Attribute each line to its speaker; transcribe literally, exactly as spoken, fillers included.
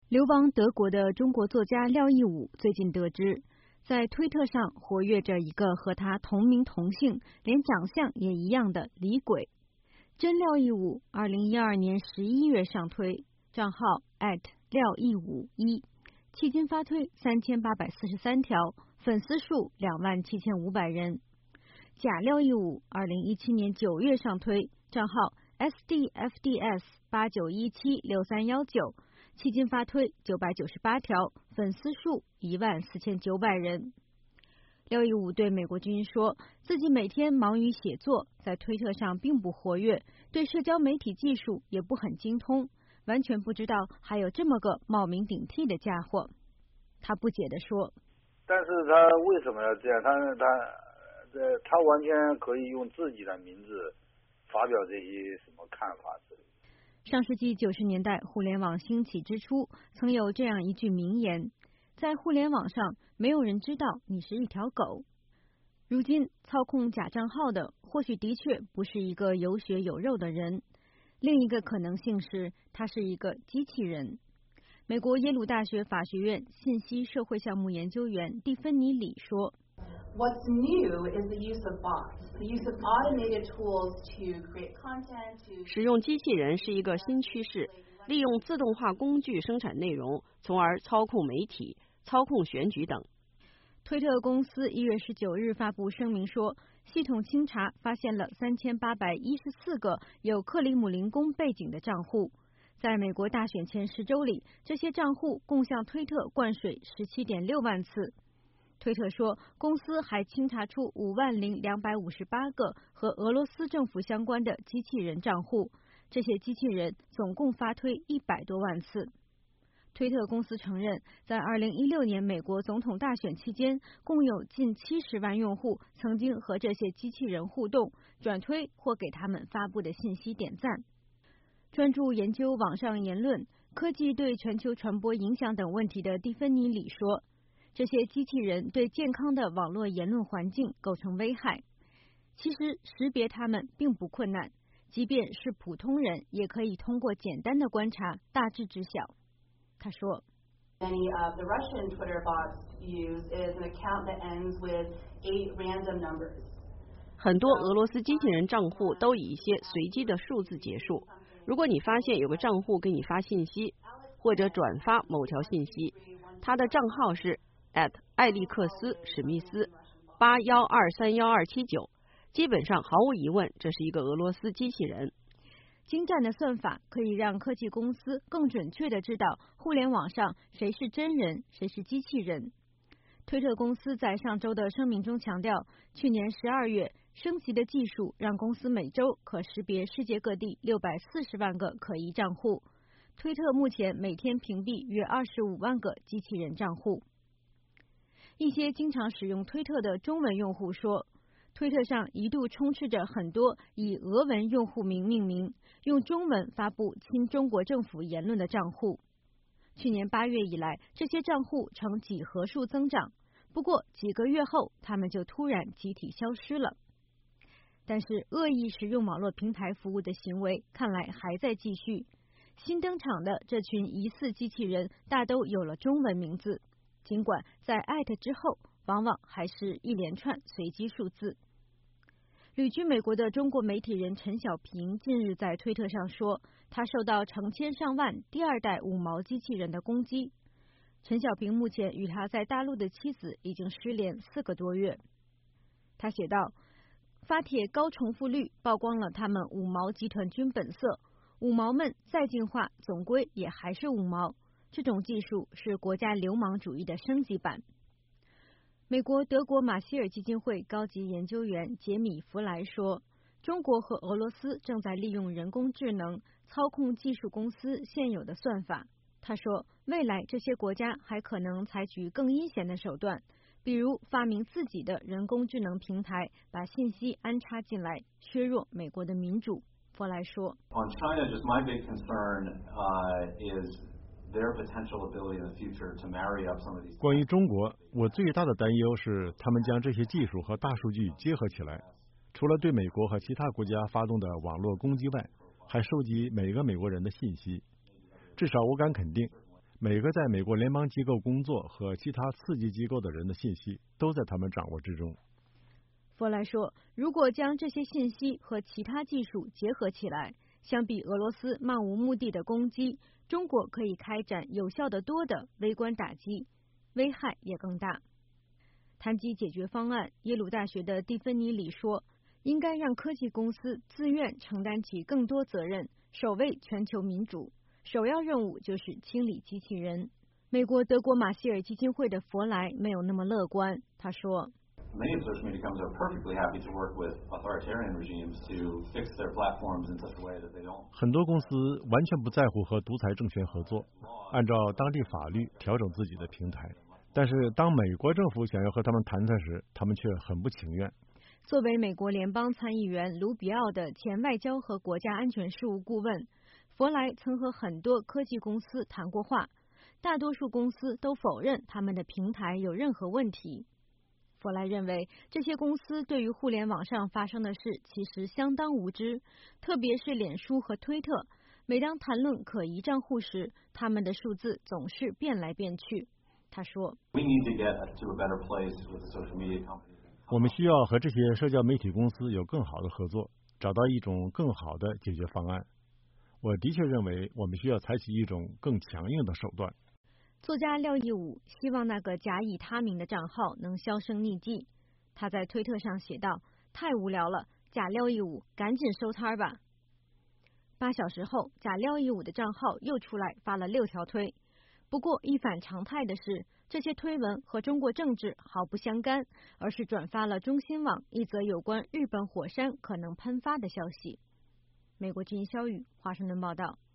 Speaker 1: 流亡德国的中国作家廖一武最近得知，在推特上活跃着一个和他同名同姓，连长相也一样的李鬼。真廖一武二零一二年十一月上推，账号 at 廖一武一，迄今发推三千八百四十三条，粉丝数两万七千五百人。假廖一武二零一七年九月上推，账号 S D F D S 八九一七六三一九，迄今发推九百九十八条，粉丝数一万四千九百人。廖一武对美国之音说，自己每天忙于写作，在推特上并不活跃，对社交媒体技术也不很精通，完全不知道还有这么个冒名顶替的家伙。他不解地说，
Speaker 2: 但是他为什么要这样？他他呃，他完全可以用自己的名字发表这些什么看法之类的。
Speaker 1: 上世纪九十年代互联网兴起之初，曾有这样一句名言，在互联网上没有人知道你是一条狗。如今操控假账号的或许的确不是一个有血有肉的人，另一个可能性是他是一个机器人。美国耶鲁大学法学院信息社会项目研究员蒂芬尼·李说，
Speaker 3: What's new is the use of bots, the use of automated tools to create content, to...
Speaker 4: 使用机器人是一个新趋势，利用自动化工具生产内容，从而操控媒体、操控选举等。
Speaker 1: 推特公司一月十九日发布声明说，系统清查发现了三千八百一十四个有克里姆林宫背景的账户。在美国大选前十周里，这些账户共向推特灌水十七点六万次。推特说，公司还清查出五万零两百五十八个和俄罗斯政府相关的机器人账户，这些机器人总共发推一百多万次。推特公司承认，在二零一六年美国总统大选期间，共有近七十万用户曾经和这些机器人互动、转推或给他们发布的信息点赞。专注研究网上言论、科技对全球传播影响等问题的蒂芬尼·李说，这些机器人对健康的网络言论环境构成危害。其实识别它们并不困难，即便是普通人也可以通过简单的观察大致知晓。他说，
Speaker 3: Many of the Russian Twitter bots use is an account that ends with eight random numbers.
Speaker 4: 很多俄罗斯机器人账户都以一些随机的数字结束。如果你发现有个账户给你发信息，或者转发某条信息，他的账号是 at 艾利克斯史密斯八一二三一二七九，基本上毫无疑问，这是一个俄罗斯机器人。
Speaker 1: 精湛的算法可以让科技公司更准确地知道互联网上谁是真人，谁是机器人。推特公司在上周的声明中强调，去年十二月升级的技术让公司每周可识别世界各地六百四十万个可疑账户。推特目前每天屏蔽约二十五万个机器人账户。一些经常使用推特的中文用户说，推特上一度充斥着很多以俄文用户名命名、用中文发布亲中国政府言论的账户。去年八月以来，这些账户呈几何数增长，不过几个月后，他们就突然集体消失了。但是恶意使用网络平台服务的行为看来还在继续。新登场的这群疑似机器人大都有了中文名字，尽管在艾特之后往往还是一连串随机数字。旅居美国的中国媒体人陈小平近日在推特上说，他受到成千上万第二代五毛机器人的攻击。陈小平目前与他在大陆的妻子已经失联四个多月。他写道，发帖高重复率曝光了他们五毛集团军本色，五毛们再进化总归也还是五毛，这种技术是国家流氓主义的升级版。美国德国马歇尔基金会高级研究员杰米·弗莱说，中国和俄罗斯正在利用人工智能操控技术公司现有的算法。他说，未来这些国家还可能采取更阴险的手段，比如发明自己的人工智能平台，把信息安插进来，削弱美国的民主。弗莱说，
Speaker 5: On China, just my big concern uh, is their potential ability in the future to marry up some of these.
Speaker 6: 关于中国，我最大的担忧是他们将这些技术和大数据结合起来，除了对美国和其他国家发动的网络攻击外，还收集每个美国人的信息。至少我敢肯定， 每个在美国联邦机构工作和其他刺激机构的人的信息都在他们掌握之中。
Speaker 1: 佛莱说，如果将这些信息和其他技术结合起来，相比俄罗斯漫无目的的攻击，中国可以开展有效得多的微观打击，危害也更大。谈及解决方案，耶鲁大学的蒂芬尼里说，应该让科技公司自愿承担起更多责任，守卫全球民主。首要任务就是清理机器人。美国德国马歇尔基金会的佛莱没有那么乐观，他说
Speaker 5: Many of social media companies are perfectly happy to work with authoritarian regimes to fix their platforms in such a way that they don't.
Speaker 6: 很多公司完全不在乎和独裁政权合作，按照当地法律调整自己的平台。但是当美国政府想要和他们谈谈时，他们却很不情愿。
Speaker 1: 作为美国联邦参议员卢比奥的前外交和国家安全事务顾问，佛莱曾和很多科技公司谈过话，大多数公司都否认他们的平台有任何问题。佛莱认为，这些公司对于互联网上发生的事其实相当无知，特别是脸书和推特。每当谈论可疑账户时，他们的数字总是变来变去。他说，
Speaker 6: 我们需要和这些社交媒体公司有更好的合作，找到一种更好的解决方案。我的确认为我们需要采取一种更强硬的手段。
Speaker 1: 作家廖一武希望那个假以他名的账号能销声匿迹。他在推特上写道，太无聊了，假廖一武赶紧收摊吧。八小时后，假廖一武的账号又出来发了六条推。不过一反常态的是，这些推文和中国政治毫不相干，而是转发了中新网一则有关日本火山可能喷发的消息。美国之音肖宇华盛顿报道。